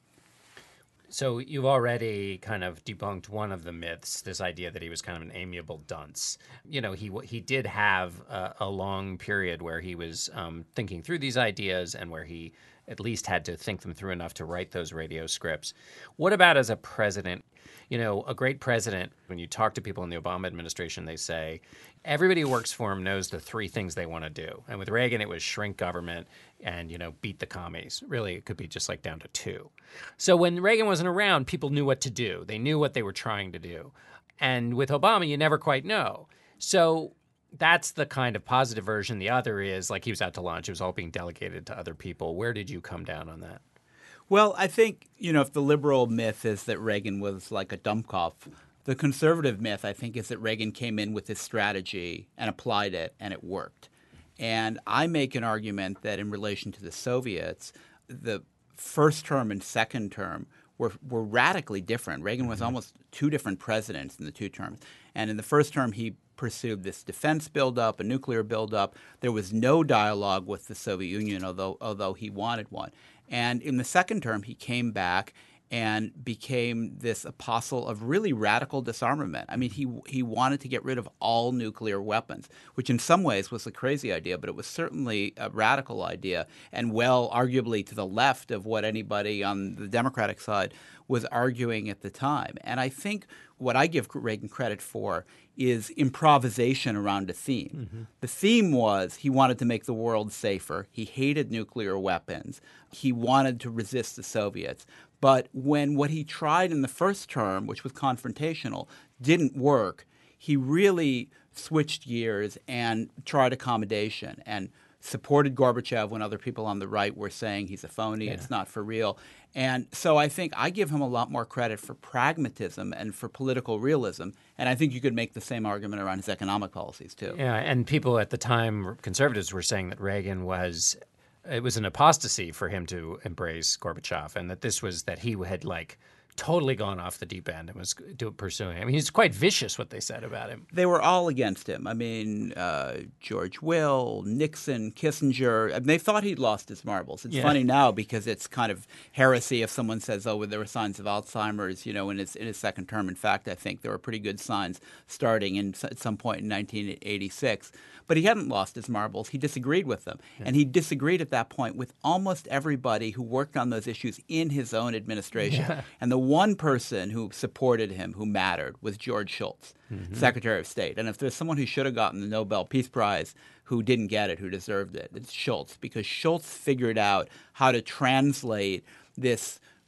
So you've already kind of debunked one of the myths, this idea that he was kind of an amiable dunce. You know, he he did have a, a long period where he was um, thinking through these ideas and where he at least had to think them through enough to write those radio scripts. What about as a president? You know, a great president, when you talk to people in the Obama administration, they say everybody who works for him knows the three things they want to do. And with Reagan, it was shrink government and, you know, beat the commies. Really, it could be just like down to two. So when Reagan wasn't around, people knew what to do. They knew what they were trying to do. And with Obama, you never quite know. So that's the kind of positive version. The other is like he was out to lunch. It was all being delegated to other people. Where did you come down on that? Well, I think, you know, if the liberal myth is that Reagan was like a dummkopf, the conservative myth, I think, is that Reagan came in with his strategy and applied it, and it worked. And I make an argument that in relation to the Soviets, the first term and second term were, were radically different. Reagan was almost two different presidents in the two terms. And in the first term, he pursued this defense buildup, a nuclear buildup. There was no dialogue with the Soviet Union, although although he wanted one. And in the second term, he came back and became this apostle of really radical disarmament. I mean, he he wanted to get rid of all nuclear weapons, which in some ways was a crazy idea, but it was certainly a radical idea and well, arguably to the left of what anybody on the Democratic side was arguing at the time. And I think what I give Reagan credit for is improvisation around a theme. Mm-hmm. The theme was he wanted to make the world safer. He hated nuclear weapons. He wanted to resist the Soviets. But when what he tried in the first term, which was confrontational, didn't work, he really switched gears and tried accommodation and supported Gorbachev when other people on the right were saying he's a phony, yeah. It's not for real. And so I think I give him a lot more credit for pragmatism and for political realism. And I think you could make the same argument around his economic policies, too. Yeah, and people at the time, conservatives, were saying that Reagan was – it was an apostasy for him to embrace Gorbachev and that this was – that he had like – totally gone off the deep end and was do, pursuing. I mean, he's quite vicious what they said about him. They were all against him. I mean, uh, George Will, Nixon, Kissinger. I mean, they thought he'd lost his marbles. It's yeah. funny now because it's kind of heresy if someone says, oh, well, there were signs of Alzheimer's, you know, in his in his second term. In fact, I think there were pretty good signs starting in, at some point in nineteen eighty-six. But he hadn't lost his marbles. He disagreed with them. Yeah. And he disagreed at that point with almost everybody who worked on those issues in his own administration. Yeah. And the one person who supported him, who mattered, was George Shultz, mm-hmm. Secretary of State. And if there's someone who should have gotten the Nobel Peace Prize who didn't get it, who deserved it, it's Shultz, because Shultz figured out how to translate this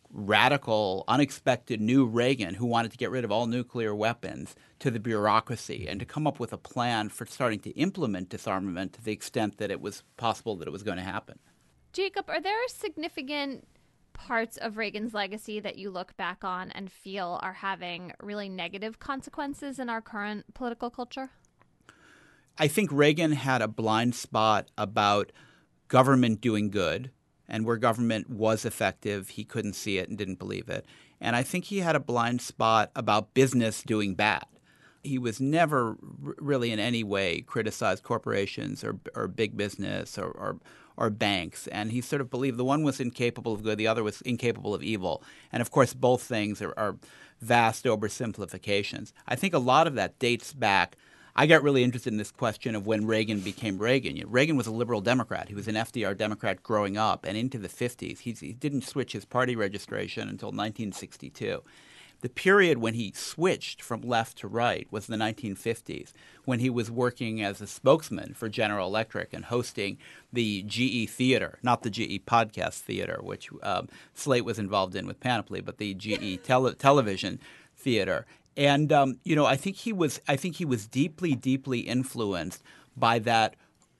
radical, unexpected new Reagan who wanted to get rid of all nuclear weapons to the bureaucracy and to come up with a plan for starting to implement disarmament to the extent that it was possible that it was going to happen. Jacob, are there significant parts of Reagan's legacy that you look back on and feel are having really negative consequences in our current political culture? I think Reagan had a blind spot about government doing good, and where government was effective, he couldn't see it and didn't believe it. And I think he had a blind spot about business doing bad. He was never r- really in any way criticized corporations or, or big business or, or or banks. And he sort of believed the one was incapable of good, the other was incapable of evil. And of course, both things are, are vast oversimplifications. I think a lot of that dates back. I got really interested in this question of when Reagan became Reagan. You know, Reagan was a liberal Democrat. He was an F D R Democrat growing up and into the fifties. He, he didn't switch his party registration until nineteen sixty-two. The period when he switched from left to right was the nineteen fifties, when he was working as a spokesman for General Electric and hosting the G E Theater, not the G E Podcast Theater, which um, Slate was involved in with Panoply, but the G E tele- Television Theater. And um, you know, I think he was I think he was deeply, deeply influenced by that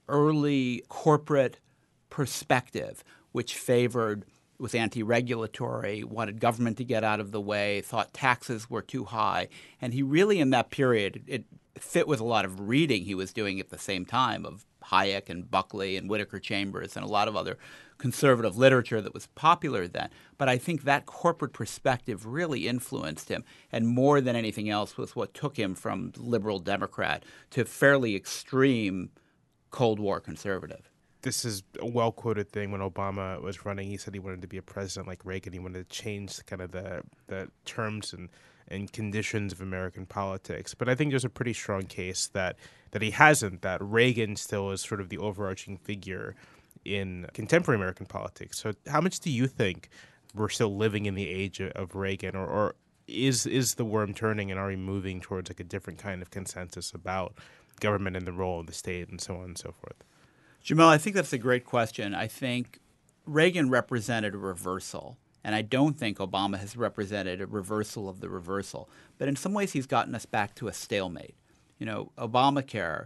early corporate perspective, which favored was anti-regulatory, wanted government to get out of the way, thought taxes were too high. And he really, in that period, it fit with a lot of reading he was doing at the same time of Hayek and Buckley and Whittaker Chambers and a lot of other conservative literature that was popular then. But I think that corporate perspective really influenced him, and more than anything else was what took him from liberal Democrat to fairly extreme Cold War conservative. This is a well-quoted thing when Obama was running. He said he wanted to be a president like Reagan. He wanted to change kind of the, the terms and, and conditions of American politics. But I think there's a pretty strong case that, that he hasn't, that Reagan still is sort of the overarching figure in contemporary American politics. So how much do you think we're still living in the age of Reagan, or, or is is the worm turning and are we moving towards like a different kind of consensus about government and the role of the state and so on and so forth? Jamel, I think that's a great question. I think Reagan represented a reversal, and I don't think Obama has represented a reversal of the reversal. But in some ways, he's gotten us back to a stalemate. You know, Obamacare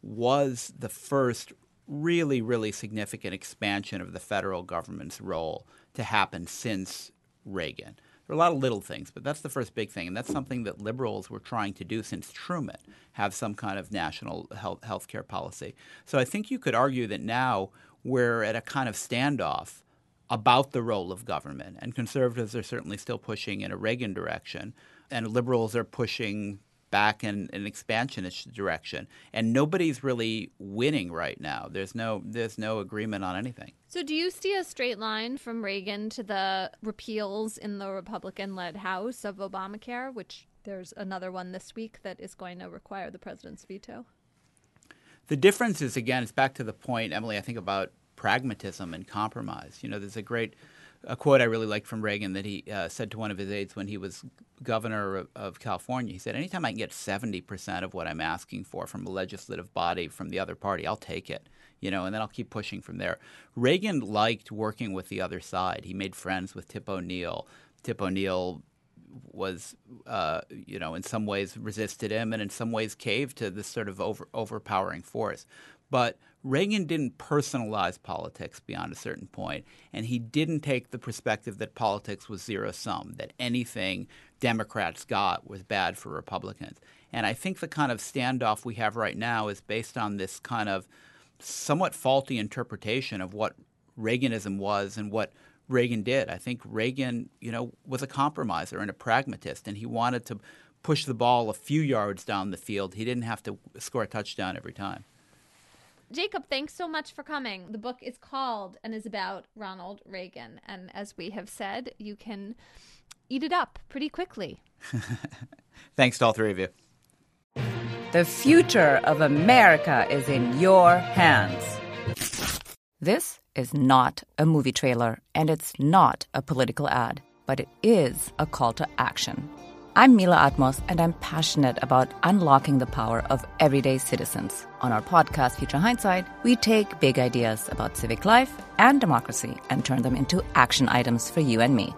was the first really, really significant expansion of the federal government's role to happen since Reagan. There are a lot of little things, but that's the first big thing, and that's something that liberals were trying to do since Truman, have some kind of national health healthcare policy. So I think you could argue that now we're at a kind of standoff about the role of government, and conservatives are certainly still pushing in a Reagan direction, and liberals are pushing back in an expansionist direction, and nobody's really winning right now. There's no there's no agreement on anything. So do you see a straight line from Reagan to the repeals in the Republican-led House of Obamacare, which there's another one this week that is going to require the president's veto? The difference is, again, it's back to the point, Emily, I think about pragmatism and compromise. You know, there's a great a quote I really liked from Reagan that he uh, said to one of his aides when he was governor of, of California. He said, anytime I can get seventy percent of what I'm asking for from a legislative body from the other party, I'll take it, you know, and then I'll keep pushing from there. Reagan liked working with the other side. He made friends with Tip O'Neill. Tip O'Neill was, uh, you know, in some ways resisted him and in some ways caved to this sort of over, overpowering force. But Reagan didn't personalize politics beyond a certain point, and he didn't take the perspective that politics was zero-sum, that anything Democrats got was bad for Republicans. And I think the kind of standoff we have right now is based on this kind of somewhat faulty interpretation of what Reaganism was and what Reagan did. I think Reagan, you know, was a compromiser and a pragmatist, and he wanted to push the ball a few yards down the field. He didn't have to score a touchdown every time. Jacob, thanks so much for coming. The book is called and is about Ronald Reagan. And as we have said, you can eat it up pretty quickly. Thanks to all three of you. The future of America is in your hands. This is not a movie trailer, and it's not a political ad, but it is a call to action. I'm Mila Atmos, and I'm passionate about unlocking the power of everyday citizens. On our podcast, Future Hindsight, we take big ideas about civic life and democracy and turn them into action items for you and me.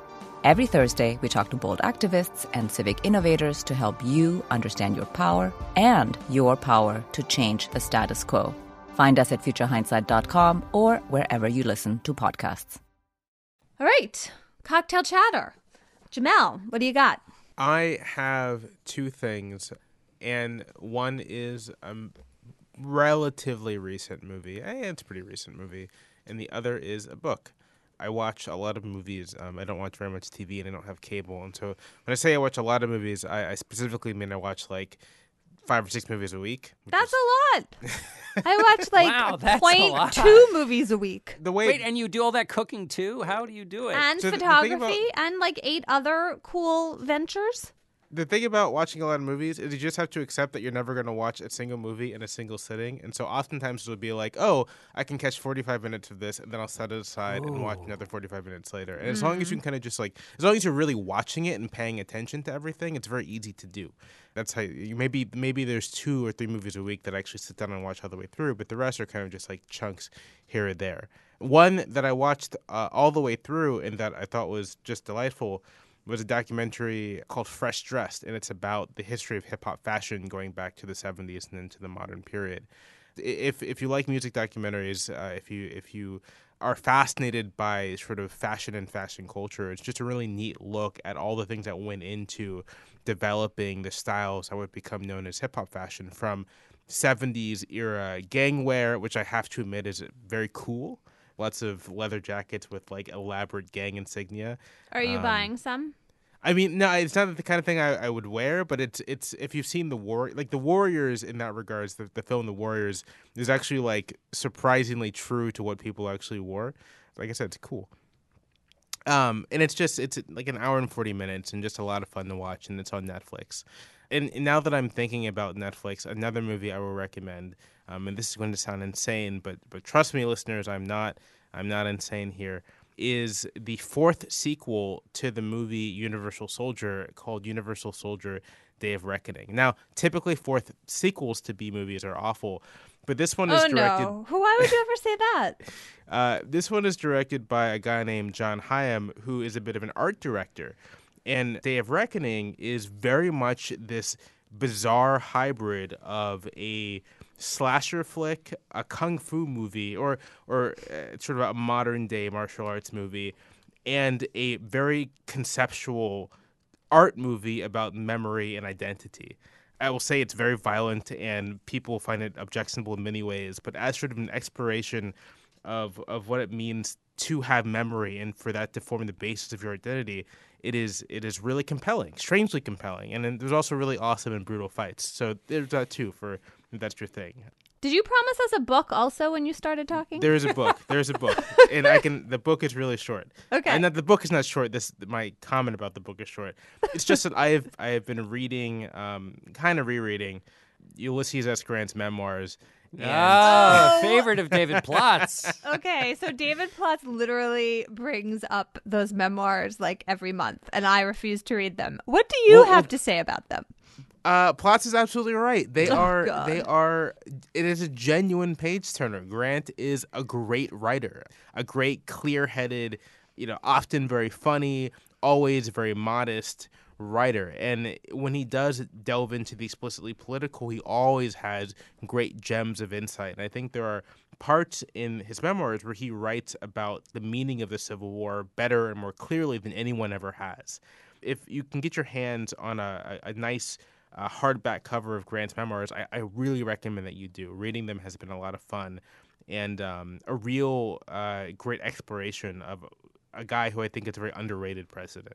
Every Thursday, we talk to bold activists and civic innovators to help you understand your power and your power to change the status quo. Find us at future hindsight dot com or wherever you listen to podcasts. All right. Cocktail chatter. Jamel, what do you got? I have two things, and one is a relatively recent movie. Eh, it's a pretty recent movie. And the other is a book. I watch a lot of movies. Um, I don't watch very much T V, and I don't have cable. And so when I say I watch a lot of movies, I, I specifically mean I watch like five or six movies a week. That's is... a lot. I watch like wow, that's point two movies a week. The way Wait, and you do all that cooking too? How do you do it? And so photography about... and like eight other cool ventures. The thing about watching a lot of movies is you just have to accept that you're never going to watch a single movie in a single sitting. And so oftentimes it'll be like, oh, I can catch forty-five minutes of this, and then I'll set it aside Ooh. and watch another forty-five minutes later. And mm. as long as you can kind of just like, as long as you're really watching it and paying attention to everything, it's very easy to do. That's how you maybe maybe there's two or three movies a week that I actually sit down and watch all the way through, but the rest are kind of just like chunks here or there. One that I watched uh, all the way through and that I thought was just delightful was a documentary called Fresh Dressed, and it's about the history of hip-hop fashion going back to the seventies and into the modern period. If if you like music documentaries, uh, if you if you are fascinated by sort of fashion and fashion culture, it's just a really neat look at all the things that went into developing the styles that would become known as hip-hop fashion, from seventies era gangwear, which I have to admit is very cool. Lots of leather jackets with like elaborate gang insignia. Are you um, buying some? I mean, no, it's not the kind of thing I, I would wear, but it's it's if you've seen the war, like the Warriors in that regards, the, the film The Warriors is actually like surprisingly true to what people actually wore. Like I said, it's cool. Um, and it's just it's like an hour and forty minutes and just a lot of fun to watch, and it's on Netflix. And, and now that I'm thinking about Netflix, another movie I will recommend, um, and this is going to sound insane, but but trust me, listeners, I'm not I'm not insane here, is the fourth sequel to the movie Universal Soldier called Universal Soldier: Day of Reckoning. Now, typically fourth sequels to B movies are awful, but this one is oh, directed... Oh, no. Why would you ever say that? uh, this one is directed by a guy named John Hyam, who is a bit of an art director. And Day of Reckoning is very much this bizarre hybrid of a slasher flick, a kung fu movie, or or uh, sort of a modern day martial arts movie, and a very conceptual art movie about memory and identity. I will say it's very violent and people find it objectionable in many ways, but as sort of an exploration of of what it means to have memory and for that to form the basis of your identity, it is it is really compelling, strangely compelling. And then there's also really awesome and brutal fights. So there's that too, for if that's your thing. Did you promise us a book also when you started talking? There is a book. There is a book. And I can the book is really short. Okay. And that the book is not short. This my comment about the book is short. It's just that I have I have been reading, um, kind of rereading Ulysses S. Grant's memoirs. And oh, favorite of David Plotz. Okay, so David Plotz literally brings up those memoirs like every month, and I refuse to read them. What do you well, have to say about them? Uh, Plotz is absolutely right. They oh, are. God. They are. It is a genuine page turner. Grant is a great writer, a great, clear-headed, you know, often very funny, always very modest writer. And when he does delve into the explicitly political, he always has great gems of insight. And I think there are parts in his memoirs where he writes about the meaning of the Civil War better and more clearly than anyone ever has. If you can get your hands on a, a, a nice uh, hardback cover of Grant's memoirs, I, I really recommend that you do. Reading them has been a lot of fun and um, a real uh, great exploration of a guy who I think is a very underrated president.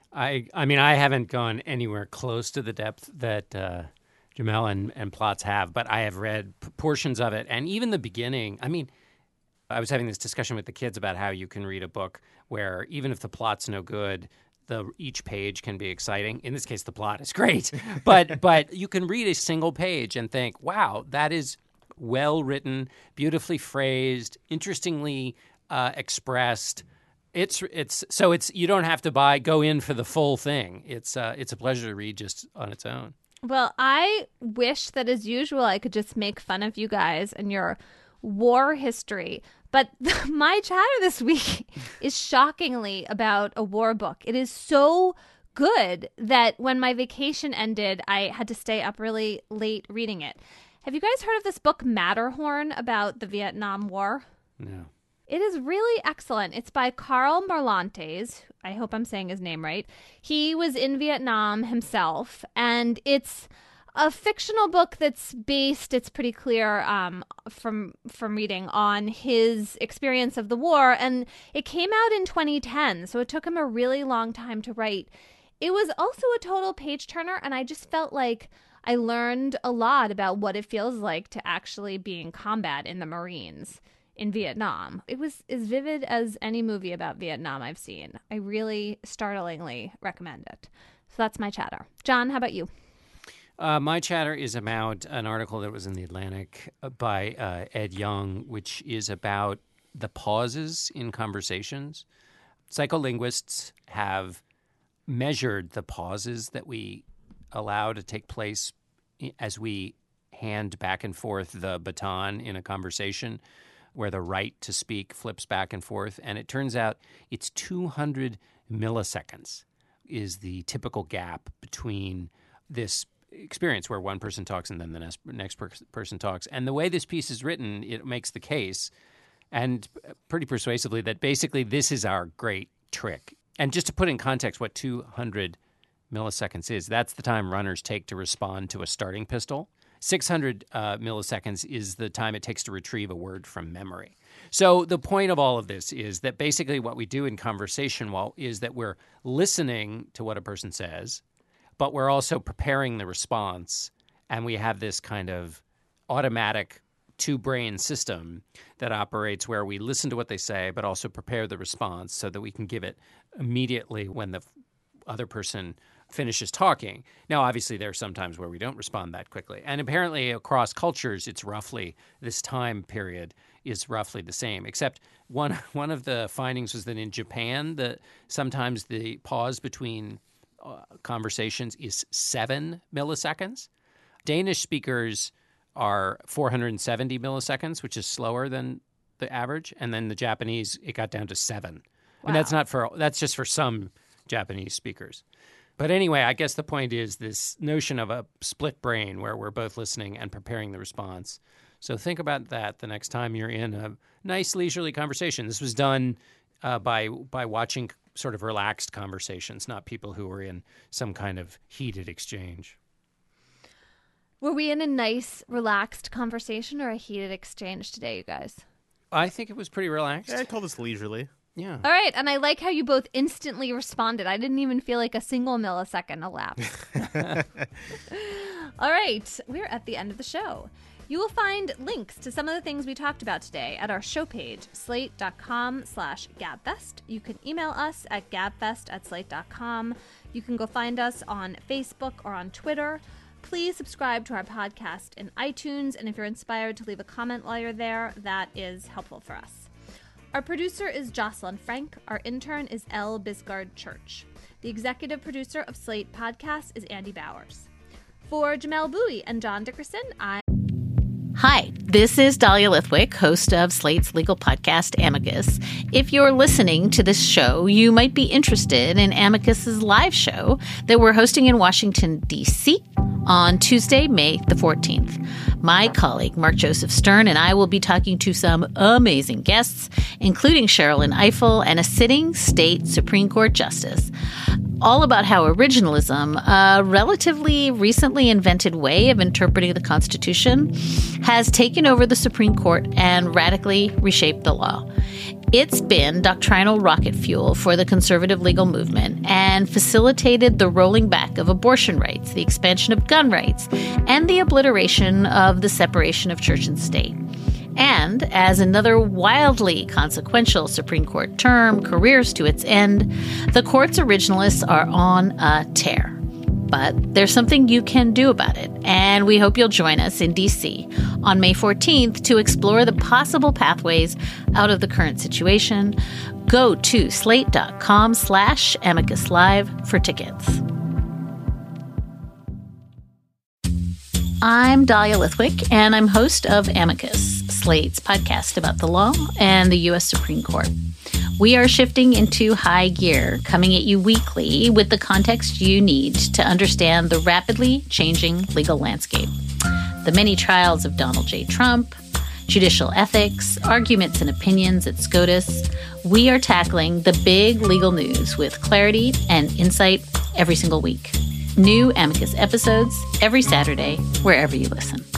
I I mean, I haven't gone anywhere close to the depth that uh, Jamel and, and Plotz have, but I have read p- portions of it. And even the beginning, I mean, I was having this discussion with the kids about how you can read a book where even if the plot's no good, the each page can be exciting. In this case, the plot is great. But but you can read a single page and think, wow, that is well written, beautifully phrased, interestingly uh, expressed. It's it's so it's you don't have to buy go in for the full thing. It's uh, it's a pleasure to read just on its own. Well, I wish that as usual I could just make fun of you guys and your war history, But my chatter this week is shockingly about a war book. It is so good that when my vacation ended, I had to stay up really late reading it. Have you guys heard of this book, Matterhorn, about the Vietnam War? No. It is really excellent. It's by Karl Marlantes. I hope I'm saying his name right. He was in Vietnam himself, and it's a fictional book that's based, it's pretty clear um, from from reading, on his experience of the war. And it came out in twenty ten, so it took him a really long time to write. It was also a total page turner, and I just felt like I learned a lot about what it feels like to actually be in combat in the Marines in Vietnam. It was as vivid as any movie about Vietnam I've seen. I really startlingly recommend it. So that's my chatter. John, how about you? Uh, my chatter is about an article that was in The Atlantic by uh, Ed Young, which is about the pauses in conversations. Psycholinguists have measured the pauses that we allow to take place as we hand back and forth the baton in a conversation, where the right to speak flips back and forth. And it turns out it's two hundred milliseconds is the typical gap between this experience where one person talks and then the next, next per- person talks. And the way this piece is written, it makes the case, and pretty persuasively, that basically this is our great trick. And just to put in context what two hundred milliseconds is, that's the time runners take to respond to a starting pistol. six hundred uh, milliseconds is the time it takes to retrieve a word from memory. So the point of all of this is that basically what we do in conversation well, is that we're listening to what a person says, but we're also preparing the response, and we have this kind of automatic two-brain system that operates where we listen to what they say, but also prepare the response so that we can give it immediately when the other person finishes talking. Now, obviously, there are some times where we don't respond that quickly. And apparently, across cultures, it's roughly, this time period is roughly the same, except one one of the findings was that in Japan, the sometimes the pause between uh, conversations is seven milliseconds. Danish speakers are four hundred seventy milliseconds, which is slower than the average. And then the Japanese, it got down to seven. Wow. And that's not for, that's just for some Japanese speakers. But anyway, I guess the point is this notion of a split brain where we're both listening and preparing the response. So think about that the next time you're in a nice leisurely conversation. This was done uh, by by watching sort of relaxed conversations, not people who were in some kind of heated exchange. Were we in a nice, relaxed conversation or a heated exchange today, you guys? I think it was pretty relaxed. Yeah, I call this leisurely. Yeah. All right. And I like how you both instantly responded. I didn't even feel like a single millisecond elapsed. All right. We're at the end of the show. You will find links to some of the things we talked about today at our show page, slate.com slash gabfest. You can email us at gabfest at slate.com. You can go find us on Facebook or on Twitter. Please subscribe to our podcast in iTunes. And if you're inspired to leave a comment while you're there, that is helpful for us. Our producer is Jocelyn Frank. Our intern is Elle Bisgard Church. The executive producer of Slate Podcast is Andy Bowers. For Jamelle Bouie and John Dickerson, I'm... Hi, this is Dahlia Lithwick, host of Slate's legal podcast, Amicus. If you're listening to this show, you might be interested in Amicus's live show that we're hosting in Washington, D C on Tuesday, May the fourteenth. My colleague, Mark Joseph Stern, and I will be talking to some amazing guests, including Sherrilyn Ifill and a sitting state Supreme Court justice, all about how originalism, a relatively recently invented way of interpreting the Constitution, has taken over the Supreme Court and radically reshaped the law. It's been doctrinal rocket fuel for the conservative legal movement and facilitated the rolling back of abortion rights, the expansion of gun rights, and the obliteration of the separation of church and state. And as another wildly consequential Supreme Court term careers to its end, the court's originalists are on a tear. But there's something you can do about it, and we hope you'll join us in D C on May fourteenth to explore the possible pathways out of the current situation. Go to slate.com slash amicus live for tickets. I'm Dahlia Lithwick, and I'm host of Amicus, Slate's podcast about the law and the U S Supreme Court. We are shifting into high gear, coming at you weekly with the context you need to understand the rapidly changing legal landscape. The many trials of Donald J. Trump, judicial ethics, arguments and opinions at SCOTUS. We are tackling the big legal news with clarity and insight every single week. New Amicus episodes every Saturday, wherever you listen.